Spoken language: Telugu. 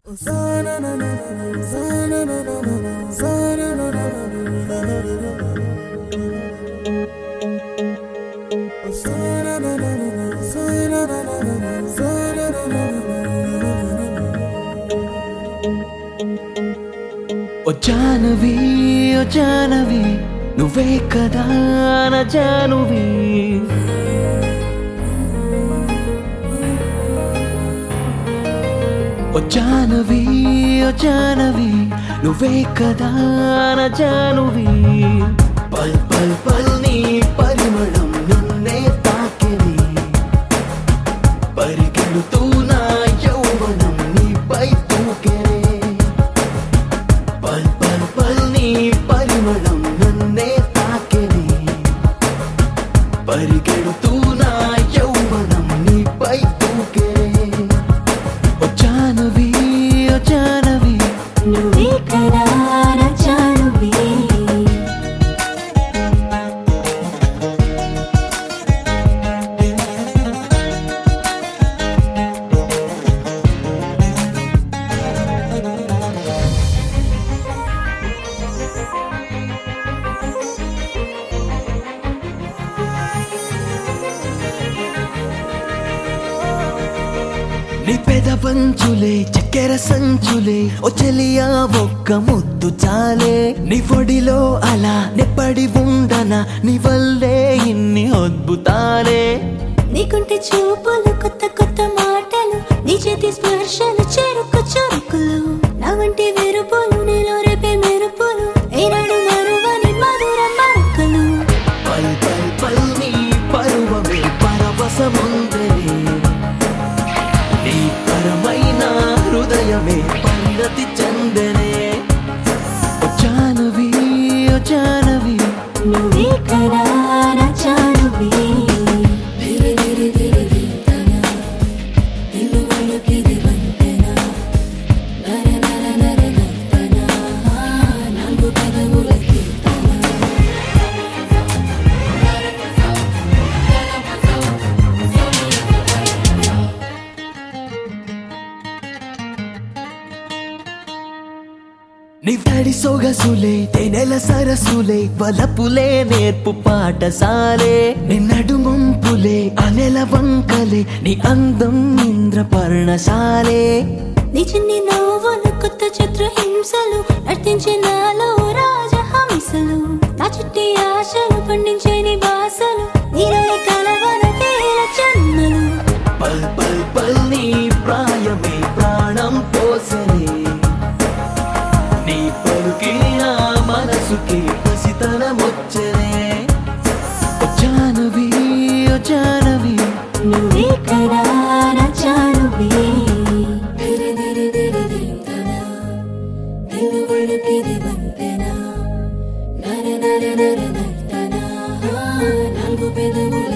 ఓ జానవి ఓ జానవి నువ్వే కదా నా జానువి ఓ జానవి ఓ జానవి నువ్వే కదా నా జానువి పల్ పల్ పల్ నీ పరిమళం నన్నే తాకిని పరిగెడుతూ నా యౌవనం నీపై తూకెనే పల్ పల్ పల్ నీ పరిమళం నన్నే తాకిని పరిగెడుతూ నా యౌవనం నీపై తూకెనే ఓ జానవి ఓ జానవి నువ్వే కదా నా జానువి నీ పెదవంచులే చక్కెర సంచులే ఓ చెలియా ఒక్క ముద్దు చాలే నీ పొడిలో అలా నెప్పడి ఉండనా నీ వల్లే ఇన్ని అద్భుతాలే నీకుంటే చూపులు కొత్త కొత్త మాటలు నీ చేతి స్పర్శలు చెరుకు చురుకులు నా వంటి వెరుపులు నీలో రేపే మెరుపులు ఏనాడు మరువని మధుర మరకలు పల్ పల్ పల్ నీ పరువమే పరవశముందని నీ పరమైన హృదయమే పరిణతి చెందనే ఓ జానవి ఓ జానవి నువ్వే కదా నా జానువి నీ తడి సొగసులే తేనెల సరసులే వలపులే నేర్పు పాఠశాలే నీ నడుమంపులే అనెల వంకలే నీ అందం ఇంద్రపర్ణశాలే నీ చిన్ని నవ్వులు కొత్త చిత్రహింసలు నర్తించే నాలో రాజహంసలు నా చుట్టి ఆశలు పండించే నీ బాసలు నీలో కలవన వేల జన్మలు పల్ పల్ పల్ నీ ప్రాయమే ప్రాణం పోసలే నీ పలుకి నా మనసుకి పసితనమొచ్చనే ఓ జానవి ఓ జానవి నువ్వే కదా నా జానువి నాలుగు పెదవులు